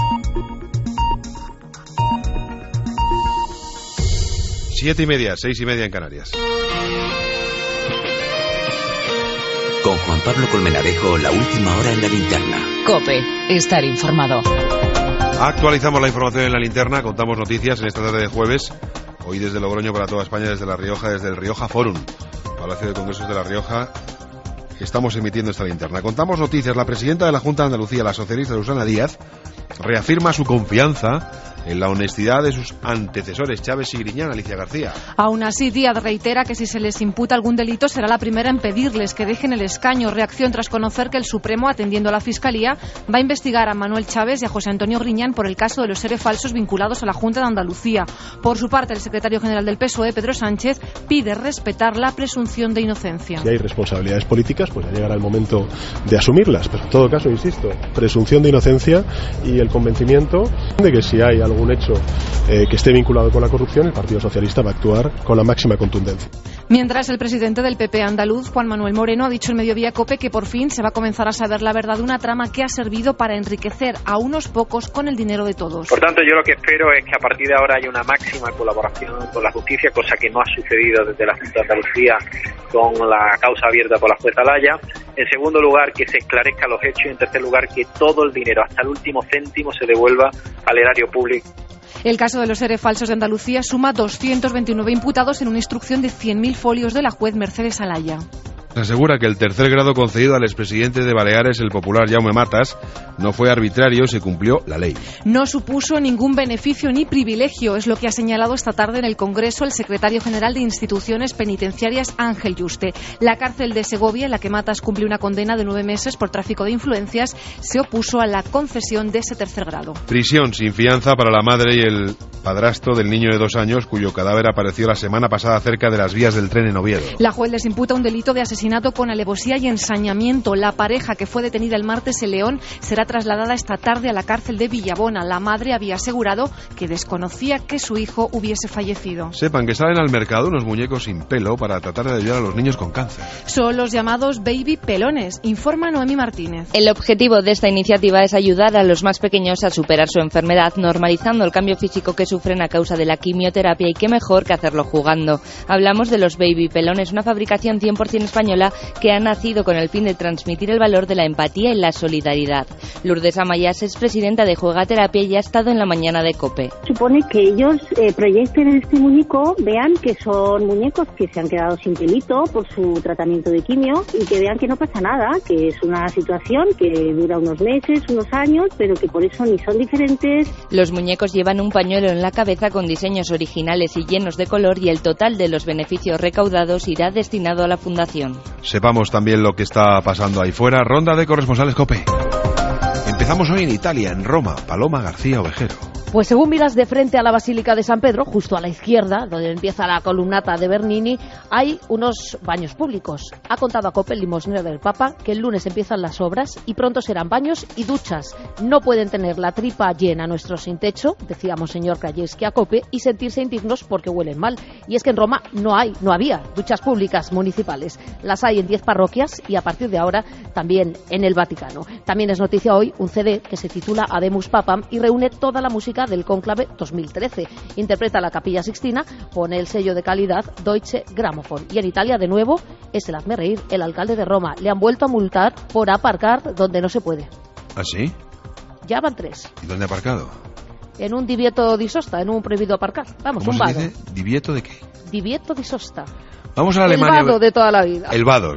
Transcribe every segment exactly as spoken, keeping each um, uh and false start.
Siete y media, seis y media en Canarias. Con Juan Pablo Colmenarejo, la última hora en la linterna. COPE, estar informado. Actualizamos la información en la linterna, contamos noticias en esta tarde de jueves. Hoy desde Logroño para toda España, desde La Rioja, desde el Rioja Forum, Palacio de Congresos de La Rioja. Estamos emitiendo esta linterna. Contamos noticias. La presidenta de la Junta de Andalucía, la socialista Susana Díaz, reafirma su confianza en la honestidad de sus antecesores, Chávez y Griñán. Alicia García. Aún así, Díaz reitera que si se les imputa algún delito será la primera en pedirles que dejen el escaño. Reacción tras conocer que el Supremo, atendiendo a la Fiscalía, va a investigar a Manuel Chávez y a José Antonio Griñán por el caso de los seres falsos vinculados a la Junta de Andalucía. Por su parte, el secretario general del P S O E, Pedro Sánchez, pide respetar la presunción de inocencia. Si hay responsabilidades políticas, pues ya llegará el momento de asumirlas. Pero en todo caso, insisto, presunción de inocencia y el convencimiento de que si hay algún hecho eh, que esté vinculado con la corrupción, el Partido Socialista va a actuar con la máxima contundencia. Mientras, el presidente del P P andaluz, Juan Manuel Moreno, ha dicho en Mediodía COPE que por fin se va a comenzar a saber la verdad de una trama que ha servido para enriquecer a unos pocos con el dinero de todos. Por tanto, yo lo que espero es que a partir de ahora haya una máxima colaboración con la justicia, cosa que no ha sucedido desde la Junta de Andalucía con la causa abierta por la juez Alaya. En segundo lugar, que se esclarezcan los hechos y en tercer lugar, que todo el dinero, hasta el último céntimo, se devuelva al erario público. El caso de los seres falsos de Andalucía suma doscientos veintinueve imputados en una instrucción de cien mil folios de la juez Mercedes Alaya. Asegura que el tercer grado concedido al expresidente de Baleares, el popular Jaume Matas, no fue arbitrario, se cumplió la ley. No supuso ningún beneficio ni privilegio, es lo que ha señalado esta tarde en el Congreso el secretario general de Instituciones Penitenciarias, Ángel Yuste. La cárcel de Segovia, en la que Matas cumple una condena de nueve meses por tráfico de influencias, se opuso a la concesión de ese tercer grado. Prisión sin fianza para la madre y el padrastro del niño de dos años, cuyo cadáver apareció la semana pasada cerca de las vías del tren en Oviedo. La juez les imputa un delito de asesinato con alevosía y ensañamiento. La pareja, que fue detenida el martes en León, será trasladada esta tarde a la cárcel de Villabona. La madre había asegurado que desconocía que su hijo hubiese fallecido. Sepan que salen al mercado unos muñecos sin pelo para tratar de ayudar a los niños con cáncer. Son los llamados baby pelones, informa Noemi Martínez. El objetivo de esta iniciativa es ayudar a los más pequeños a superar su enfermedad, normalizando el cambio físico que sufren a causa de la quimioterapia, y qué mejor que hacerlo jugando. Hablamos de los baby pelones, una fabricación cien por ciento española que ha nacido con el fin de transmitir el valor de la empatía y la solidaridad. Lourdes Amayas es presidenta de Juegaterapia y ha estado en la mañana de COPE. Supone que ellos eh, proyecten en este muñeco, vean que son muñecos que se han quedado sin pelito por su tratamiento de quimio y que vean que no pasa nada, que es una situación que dura unos meses, unos años, pero que por eso ni son diferentes. Los muñecos llevan un pañuelo en la cabeza con diseños originales y llenos de color, y el total de los beneficios recaudados irá destinado a la fundación. Sepamos también lo que está pasando ahí fuera. Ronda de corresponsales COPE. Empezamos hoy en Italia, en Roma. Paloma García Ovejero. Pues según miras de frente a la Basílica de San Pedro, justo a la izquierda, donde empieza la columnata de Bernini, hay unos baños públicos. Ha contado a COPE, el limosnero del Papa, que el lunes empiezan las obras y pronto serán baños y duchas. No pueden tener la tripa llena nuestros sin techo, decía Monseñor Krajewski a COPE, y sentirse indignos porque huelen mal. Y es que en Roma no hay, no había duchas públicas municipales. Las hay en diez parroquias y a partir de ahora también en el Vaticano. También es noticia hoy un C D que se titula Ademus Papam y reúne toda la música del Cónclave dos mil trece. Interpreta la Capilla Sixtina, pone el sello de calidad Deutsche Grammophon. Y en Italia, de nuevo, es el hazme reír, el alcalde de Roma. Le han vuelto a multar por aparcar donde no se puede. ¿Ah, sí? Ya van tres. ¿Y dónde ha aparcado? En un divieto di sosta, en un prohibido aparcar. Vamos, ¿Cómo un se vado. dice? ¿Divieto de qué? Divieto di sosta. Vamos a Alemania. El vado de toda la vida. El vado.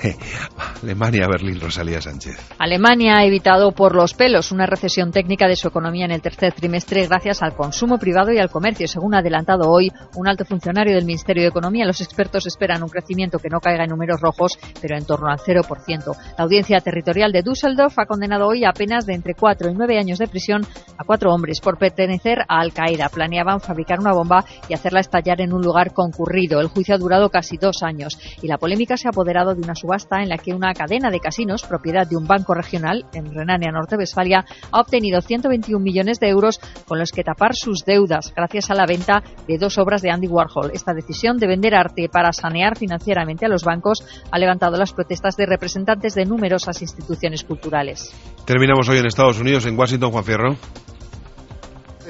Alemania, Berlín, Rosalía Sánchez. Alemania ha evitado por los pelos una recesión técnica de su economía en el tercer trimestre gracias al consumo privado y al comercio. Según ha adelantado hoy un alto funcionario del Ministerio de Economía, los expertos esperan un crecimiento que no caiga en números rojos, pero en torno al cero por ciento. La audiencia territorial de Düsseldorf ha condenado hoy a penas de entre cuatro y nueve años de prisión a cuatro hombres por pertenecer a Al-Qaeda. Planeaban fabricar una bomba y hacerla estallar en un lugar concurrido. El juicio ha durado casi dos años y la polémica se ha apoderado de una subasta en la que una cadena de casinos, propiedad de un banco regional en Renania-Norte-Westfalia, ha obtenido ciento veintiún millones de euros con los que tapar sus deudas gracias a la venta de dos obras de Andy Warhol. Esta decisión de vender arte para sanear financieramente a los bancos ha levantado las protestas de representantes de numerosas instituciones culturales. Terminamos hoy en Estados Unidos, en Washington, Juan Fierro.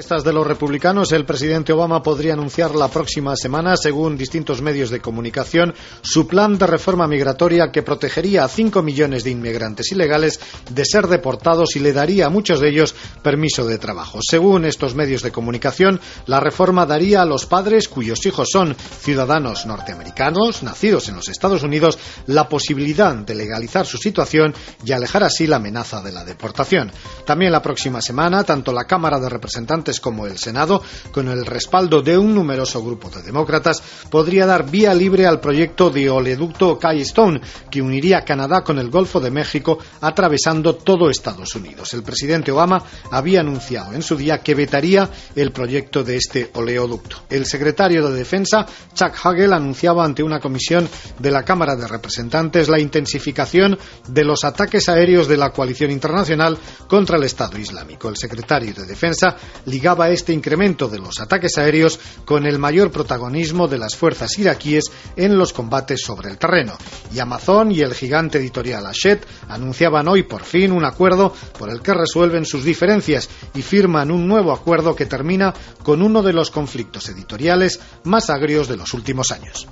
Estas de los republicanos, el presidente Obama podría anunciar la próxima semana, según distintos medios de comunicación, su plan de reforma migratoria que protegería a cinco millones de inmigrantes ilegales de ser deportados y le daría a muchos de ellos permiso de trabajo. Según estos medios de comunicación, la reforma daría a los padres cuyos hijos son ciudadanos norteamericanos, nacidos en los Estados Unidos, la posibilidad de legalizar su situación y alejar así la amenaza de la deportación. También la próxima semana, tanto la Cámara de Representantes como el Senado, con el respaldo de un numeroso grupo de demócratas, podría dar vía libre al proyecto de oleoducto Keystone, que uniría Canadá con el Golfo de México, atravesando todo Estados Unidos. El presidente Obama había anunciado en su día que vetaría el proyecto de este oleoducto. El secretario de Defensa, Chuck Hagel, anunciaba ante una comisión de la Cámara de Representantes la intensificación de los ataques aéreos de la coalición internacional contra el Estado Islámico. El secretario de Defensa ligaba este incremento de los ataques aéreos con el mayor protagonismo de las fuerzas iraquíes en los combates sobre el terreno. Y Amazon y el gigante editorial Hachette anunciaban hoy por fin un acuerdo por el que resuelven sus diferencias y firman un nuevo acuerdo que termina con uno de los conflictos editoriales más agrios de los últimos años.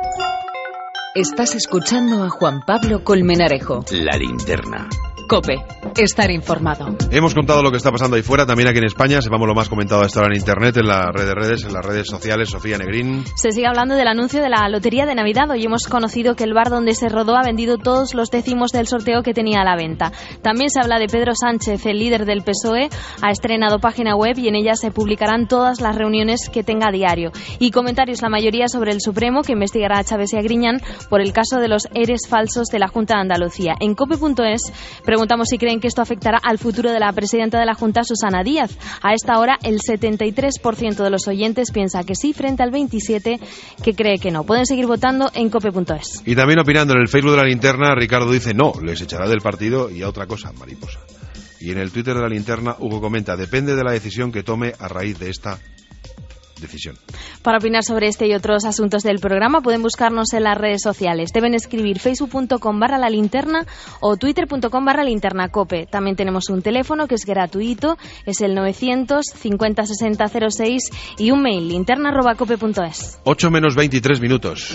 Estás escuchando a Juan Pablo Colmenarejo. La linterna. COPE. Estar informado. Hemos contado lo que está pasando ahí fuera, también aquí en España. Sepamos lo más comentado a esta hora en Internet, en las redes, redes, en las redes sociales. Sofía Negrín. Se sigue hablando del anuncio de la Lotería de Navidad. Hoy hemos conocido que el bar donde se rodó ha vendido todos los décimos del sorteo que tenía a la venta. También se habla de Pedro Sánchez, el líder del P S O E. Ha estrenado página web y en ella se publicarán todas las reuniones que tenga a diario. Y comentarios, la mayoría sobre el Supremo, que investigará a Chávez y a Griñán por el caso de los eres falsos de la Junta de Andalucía. En cope punto es preguntamos si creen que esto afectará al futuro de la presidenta de la Junta, Susana Díaz. A esta hora, el setenta y tres por ciento de los oyentes piensa que sí, frente al veintisiete por ciento que cree que no. Pueden seguir votando en cope punto es. Y también opinando en el Facebook de la linterna, Ricardo dice no, les echará del partido y a otra cosa, mariposa. Y en el Twitter de la linterna, Hugo comenta, depende de la decisión que tome a raíz de esta decisión. Para opinar sobre este y otros asuntos del programa pueden buscarnos en las redes sociales. Deben escribir facebook punto com barra la linterna o twitter punto com barra linterna cope. También tenemos un teléfono que es gratuito, es el novecientos cincuenta sesenta cero seis y un mail linterna arroba cope punto es. ocho menos veintitrés minutos.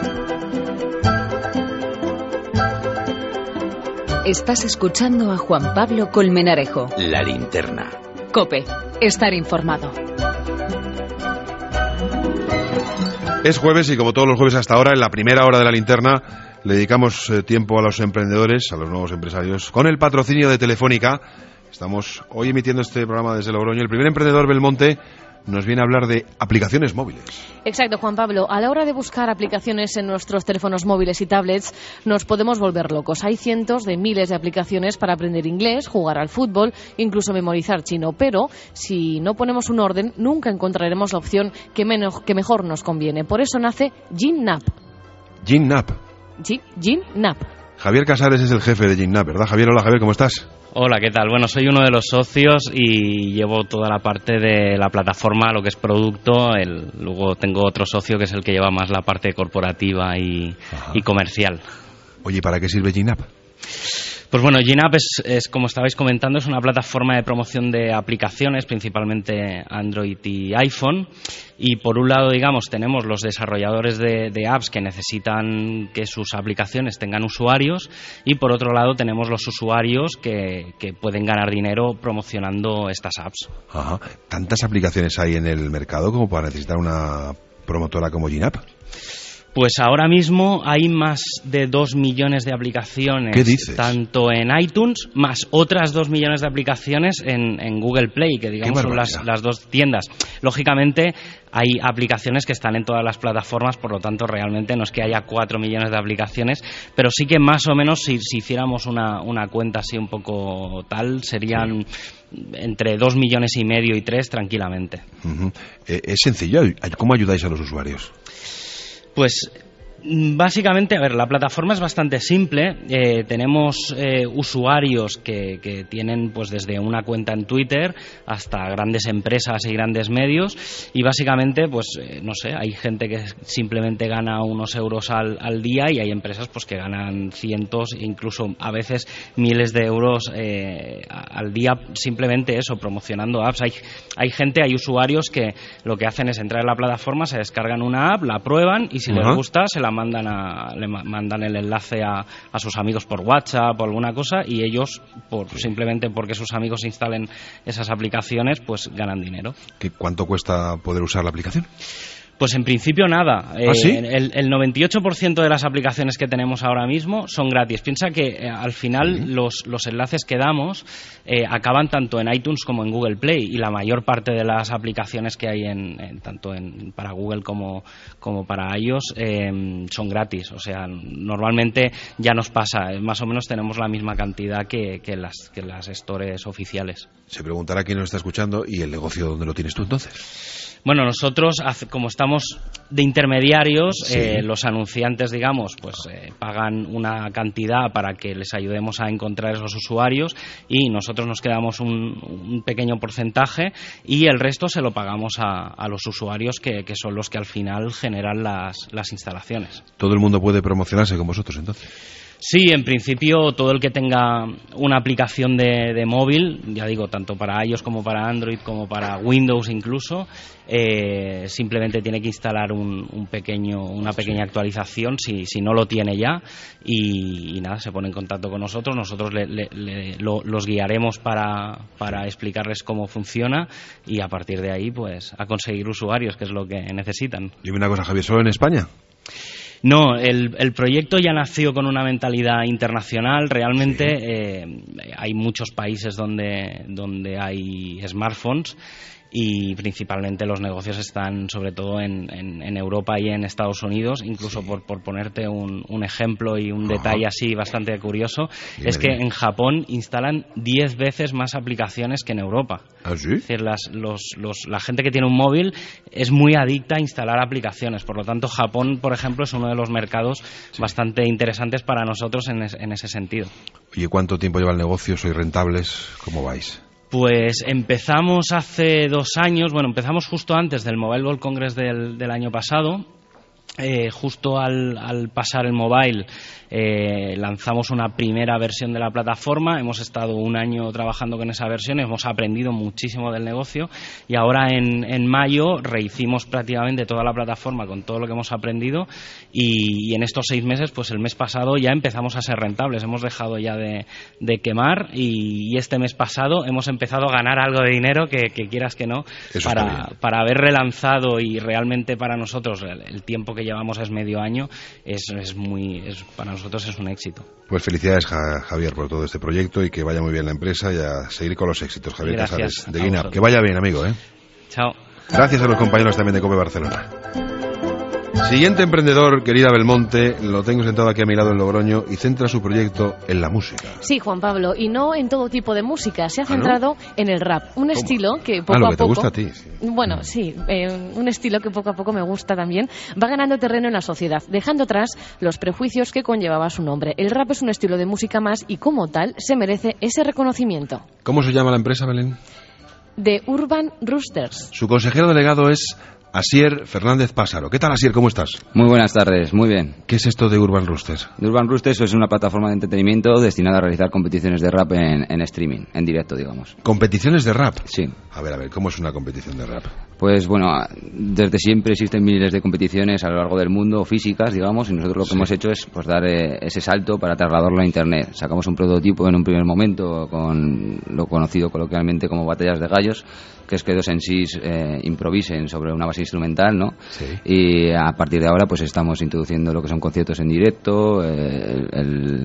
Estás escuchando a Juan Pablo Colmenarejo. La linterna. COPE. Estar informado. Es jueves y como todos los jueves hasta ahora, en la primera hora de la linterna, le dedicamos eh, tiempo a los emprendedores, a los nuevos empresarios, con el patrocinio de Telefónica. Estamos hoy emitiendo este programa desde Logroño. El primer emprendedor, Belmonte, nos viene a hablar de aplicaciones móviles. Exacto, Juan Pablo. A la hora de buscar aplicaciones en nuestros teléfonos móviles y tablets, nos podemos volver locos. Hay cientos de miles de aplicaciones para aprender inglés, jugar al fútbol, incluso memorizar chino. Pero si no ponemos un orden, nunca encontraremos la opción que, menos, que mejor nos conviene. Por eso nace Ginnap. Ginnap. Sí, Ginnap. Javier Casares es el jefe de Ginnap, ¿verdad? Javier, hola Javier, ¿cómo estás? Hola, ¿qué tal? Bueno, soy uno de los socios y llevo toda la parte de la plataforma, lo que es producto. El, luego tengo otro socio que es el que lleva más la parte corporativa y, y comercial. Oye, ¿para qué sirve Ginnap? Pues bueno, Ginnap es, es, como estabais comentando, es una plataforma de promoción de aplicaciones, principalmente Android y iPhone. Y por un lado, digamos, tenemos los desarrolladores de, de apps que necesitan que sus aplicaciones tengan usuarios, y por otro lado tenemos los usuarios que, que pueden ganar dinero promocionando estas apps. Ajá. ¿Tantas aplicaciones hay en el mercado como para necesitar una promotora como Ginnap? Pues ahora mismo hay más de dos millones de aplicaciones. ¿Qué dices? Tanto en iTunes, más otras dos millones de aplicaciones en, en Google Play, que digamos son las, las dos tiendas. Lógicamente hay aplicaciones que están en todas las plataformas, por lo tanto realmente no es que haya cuatro millones de aplicaciones, pero sí que más o menos si, si hiciéramos una, una cuenta así un poco tal, serían entre dos millones y medio y tres tranquilamente. Uh-huh. eh, es sencillo. ¿Cómo ayudáis a los usuarios? Pues Básicamente, a ver, la plataforma es bastante simple. Eh, tenemos eh, usuarios que, que tienen pues desde una cuenta en Twitter hasta grandes empresas y grandes medios, y básicamente, pues eh, no sé, hay gente que simplemente gana unos euros al, al día, y hay empresas pues que ganan cientos, incluso a veces miles de euros eh, al día, simplemente eso, promocionando apps. Hay, hay gente, hay usuarios que lo que hacen es entrar en la plataforma, se descargan una app, la prueban y si uh-huh. les gusta se la mandan a, le mandan el enlace a, a sus amigos por WhatsApp o alguna cosa, y ellos, por simplemente porque sus amigos instalen esas aplicaciones, pues ganan dinero. ¿Qué, cuánto cuesta poder usar la aplicación? Pues en principio nada. ¿Ah, sí? eh, el, el noventa y ocho por ciento de las aplicaciones que tenemos ahora mismo son gratis. Piensa que eh, al final sí. los, los enlaces que damos eh, acaban tanto en iTunes como en Google Play, y la mayor parte de las aplicaciones que hay en, en, tanto en, para Google como, como para iOS eh, son gratis. O sea, normalmente ya nos pasa, eh, más o menos tenemos la misma cantidad que, que, las, que las stores oficiales. Se preguntará quién nos está escuchando, ¿y el negocio dónde lo tienes tú entonces? Bueno, nosotros, como estamos de intermediarios, sí. eh, los anunciantes, digamos, pues eh, pagan una cantidad para que les ayudemos a encontrar esos usuarios, y nosotros nos quedamos un, un pequeño porcentaje, y el resto se lo pagamos a, a los usuarios que, que son los que al final generan las, las instalaciones. ¿Todo el mundo puede promocionarse con vosotros entonces? Sí, en principio todo el que tenga una aplicación de, de móvil, ya digo, tanto para iOS como para Android como para Windows incluso, eh, simplemente tiene que instalar un, un pequeño, una pequeña actualización si, si no lo tiene ya, y, y nada, se pone en contacto con nosotros, nosotros le, le, le, lo, los guiaremos para, para explicarles cómo funciona, y a partir de ahí pues a conseguir usuarios, que es lo que necesitan. Dime una cosa, Javier, ¿solo en España? No, el, el proyecto ya nació con una mentalidad internacional. Realmente sí. eh, hay muchos países donde, donde hay smartphones, y principalmente los negocios están sobre todo en, en, en Europa y en Estados Unidos. Incluso sí. por, por ponerte un, un ejemplo y un Ajá. detalle así bastante curioso, bien, es que bien. en Japón instalan diez veces más aplicaciones que en Europa. ¿Ah, sí? Es decir, las, los, los, la gente que tiene un móvil es muy adicta a instalar aplicaciones. Por lo tanto, Japón, por ejemplo, es uno de los mercados sí. bastante interesantes para nosotros en, es, en ese sentido. Oye, ¿cuánto tiempo lleva el negocio? ¿Sois rentables? ¿Cómo vais? Pues empezamos hace dos años, bueno, empezamos justo antes del Mobile World Congress del, del año pasado. Eh, justo al, al pasar el mobile eh, lanzamos una primera versión de la plataforma. Hemos estado un año trabajando con esa versión, hemos aprendido muchísimo del negocio, y ahora en, en mayo rehicimos prácticamente toda la plataforma con todo lo que hemos aprendido, y, y en estos seis meses, pues el mes pasado ya empezamos a ser rentables, hemos dejado ya de, de quemar, y, y este mes pasado hemos empezado a ganar algo de dinero que, que quieras que no, para, para haber relanzado, y realmente para nosotros el, el tiempo que llevamos es medio año, es, es muy es, para nosotros es un éxito. Pues felicidades, Javier, por todo este proyecto, y que vaya muy bien la empresa, y a seguir con los éxitos. Javier Casares, de Guinap. Que vaya bien, amigo, ¿eh? Chao. Gracias a los compañeros también de COPE Barcelona. Siguiente emprendedor, querida Belmonte, lo tengo sentado aquí a mi lado en Logroño, y centra su proyecto en la música. Sí, Juan Pablo, y no en todo tipo de música, se ha centrado ¿Ah, no? en el rap, un ¿Cómo? estilo que poco ah, lo a que poco... te gusta a ti. Sí. Bueno, sí, eh, un estilo que poco a poco me gusta también, va ganando terreno en la sociedad, dejando atrás los prejuicios que conllevaba su nombre. El rap es un estilo de música más, y como tal se merece ese reconocimiento. ¿Cómo se llama la empresa, Belén? The Urban Roosters. Su consejero delegado es Asier Fernández Pásaro. ¿Qué tal, Asier? ¿Cómo estás? Muy buenas tardes, muy bien. ¿Qué es esto de Urban Roosters? The Urban Roosters es una plataforma de entretenimiento destinada a realizar competiciones de rap en, en streaming, en directo, digamos. ¿Competiciones de rap? Sí. A ver, a ver, ¿cómo es una competición de rap? Pues bueno, desde siempre existen miles de competiciones a lo largo del mundo, físicas, digamos, y nosotros lo que sí. hemos hecho es pues dar eh, ese salto para trasladarlo a Internet. Sacamos un prototipo en un primer momento con lo conocido coloquialmente como batallas de gallos, que es que dos M Cs eh, improvisen sobre una base instrumental, ¿no? Sí. Y a partir de ahora pues estamos introduciendo lo que son conciertos en directo, eh, el,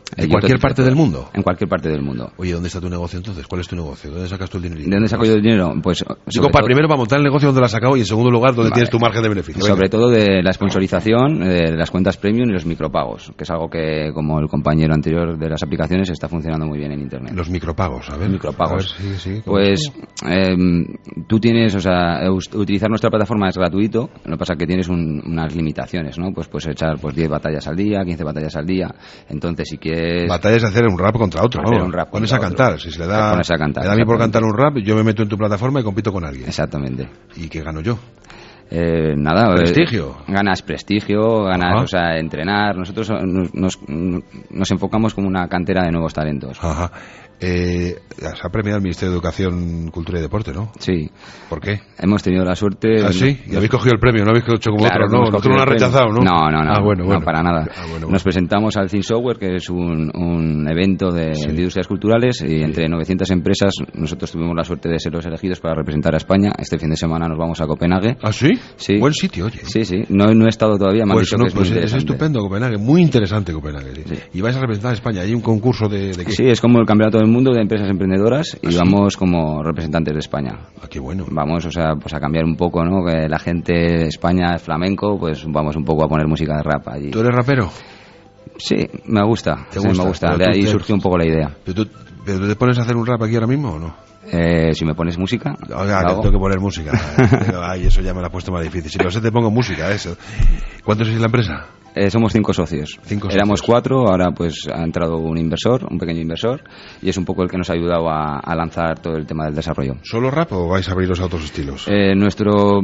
¿En cualquier parte del mundo? En cualquier parte del mundo. Oye, ¿dónde está tu negocio entonces? ¿Cuál es tu negocio? ¿Dónde sacas tú el dinero? ¿De dónde saco yo el dinero? Pues... Digo, para primero, para montar el negocio, ¿dónde lo has sacado? Y en segundo lugar, ¿dónde vale. tienes tu margen de beneficio? Sobre Venga. todo de la sponsorización, de las cuentas premium y los micropagos, que es algo que, como el compañero anterior de las aplicaciones, está funcionando muy bien en Internet. Los micropagos, a ver. Micropagos. A ver, sí, sí, pues eh, tú tienes, o sea, utilizar nuestra plataforma es gratuito, lo que pasa es que tienes un, unas limitaciones, ¿no? Pues puedes echar pues diez batallas al día, quince batallas al día. Entonces, si quieres... Batallas de hacer un rap contra otro, hacer ¿no? un rap Pones a cantar. Otro. Si se le da, a cantar, le da a mí por cantar un rap, yo me meto en tu plataforma y compito con alguien. Exactamente. ¿Y qué gano yo? Eh, nada, prestigio. Eh, ganas prestigio, ganas, Ajá. o sea, entrenar. Nosotros nos, nos, nos enfocamos como una cantera de nuevos talentos. Ajá. Eh, se ha premiado el Ministerio de Educación, Cultura y Deporte, ¿no? Sí. ¿Por qué? Hemos tenido la suerte... ¿Ah, sí? Y habéis cogido el premio, no habéis hecho como claro, otro, ¿no? Nosotros no lo han rechazado, ¿no? No, no, no. Ah, bueno, bueno. No, para nada. Ah, bueno, bueno. Nos presentamos al Think Software, que es un, un evento de, sí. de industrias culturales, y sí. entre novecientas empresas nosotros tuvimos la suerte de ser los elegidos para representar a España. Este fin de semana nos vamos a Copenhague. ¿Ah, sí? Sí. Buen sitio, oye. Sí, sí. No, no he estado todavía, me pues han dicho no, que es pues muy es estupendo Copenhague, muy interesante Copenhague. Sí. Sí. Y vais a representar a España. ¿Hay un concurso de, de qué? Sí, es como el Campeonato del Mundo de Empresas Emprendedoras y ¿Ah, vamos sí? como representantes de España. Ah, qué bueno. Vamos, o sea, pues a cambiar un poco, ¿no? Que la gente de España es flamenco, pues vamos un poco a poner música de rap allí. ¿Tú eres rapero? Sí, me gusta. ¿Te sí, gusta? me gusta. Pero De ahí te... surgió un poco la idea. ¿Pero tú, ¿Pero tú te pones a hacer un rap aquí ahora mismo o no? Eh, si me pones música. Oiga, que tengo que poner música. Ay, eso ya me lo ha puesto más difícil. Si lo sé, te pongo música, eso. ¿Cuántos sois en la empresa? Eh, somos cinco socios. Cinco Éramos socios. cuatro, ahora pues ha entrado un inversor, un pequeño inversor, y es un poco el que nos ha ayudado a, a lanzar todo el tema del desarrollo. ¿Solo rap o vais a abriros a otros estilos? Eh, nuestro,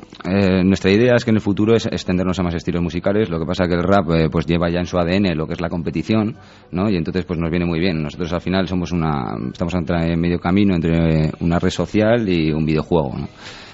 eh, nuestra idea es que en el futuro es extendernos a más estilos musicales. Lo que pasa que el rap eh, pues lleva ya en su A D N lo que es la competición, ¿no? Y entonces pues nos viene muy bien. Nosotros al final somos una, estamos en medio camino entre una red social y un videojuego, ¿no?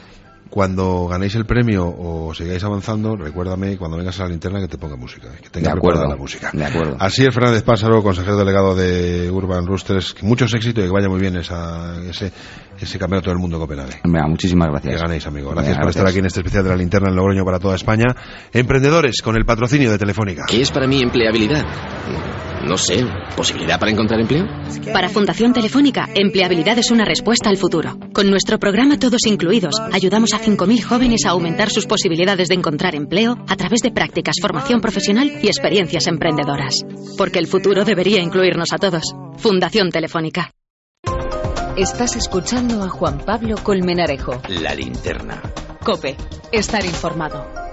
Cuando ganéis el premio o sigáis avanzando, recuérdame cuando vengas a la linterna que te ponga música, que tenga de preparada acuerdo, la música. De acuerdo. Así es, Fernández Pásaro, consejero delegado de Urban Roosters. Muchos éxitos y que vaya muy bien esa, ese, ese campeonato del mundo en Copenhague. Venga, muchísimas gracias. Que ganéis, amigo. Gracias Venga, por gracias. estar aquí en este especial de la linterna en Logroño para toda España. Emprendedores con el patrocinio de Telefónica. ¿Qué es para mí empleabilidad? No sé, ¿posibilidad para encontrar empleo? Para Fundación Telefónica, empleabilidad es una respuesta al futuro. Con nuestro programa Todos Incluidos, ayudamos a cinco mil jóvenes a aumentar sus posibilidades de encontrar empleo a través de prácticas, formación profesional y experiencias emprendedoras. Porque el futuro debería incluirnos a todos. Fundación Telefónica. Estás escuchando a Juan Pablo Colmenarejo. La linterna. COPE. Estar informado.